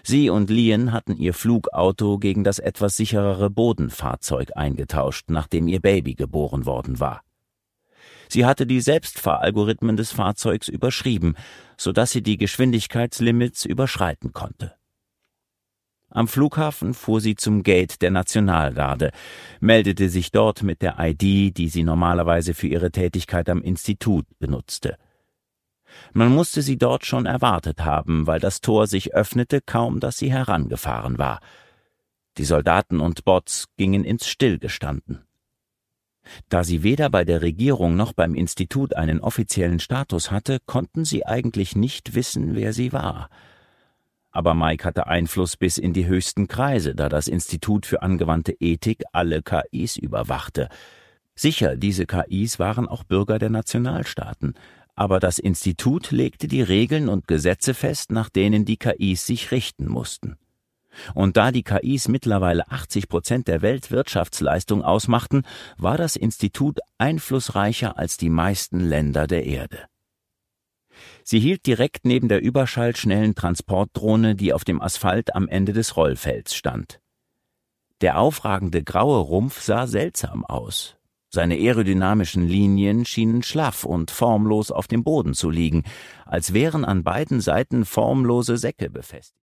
Sie und Lian hatten ihr Flugauto gegen das etwas sicherere Bodenfahrzeug eingetauscht, nachdem ihr Baby geboren worden war. Sie hatte die Selbstfahralgorithmen des Fahrzeugs überschrieben, sodass sie die Geschwindigkeitslimits überschreiten konnte. Am Flughafen fuhr sie zum Gate der Nationalgarde, meldete sich dort mit der ID, die sie normalerweise für ihre Tätigkeit am Institut benutzte. Man musste sie dort schon erwartet haben, weil das Tor sich öffnete, kaum dass sie herangefahren war. Die Soldaten und Bots gingen ins Stillgestanden. Da sie weder bei der Regierung noch beim Institut einen offiziellen Status hatte, konnten sie eigentlich nicht wissen, wer sie war. Aber Mike hatte Einfluss bis in die höchsten Kreise, da das Institut für angewandte Ethik alle KIs überwachte. Sicher, diese KIs waren auch Bürger der Nationalstaaten, aber das Institut legte die Regeln und Gesetze fest, nach denen die KIs sich richten mussten. Und da die KIs mittlerweile 80% der Weltwirtschaftsleistung ausmachten, war das Institut einflussreicher als die meisten Länder der Erde. Sie hielt direkt neben der überschallschnellen Transportdrohne, die auf dem Asphalt am Ende des Rollfelds stand. Der aufragende graue Rumpf sah seltsam aus. Seine aerodynamischen Linien schienen schlaff und formlos auf dem Boden zu liegen, als wären an beiden Seiten formlose Säcke befestigt.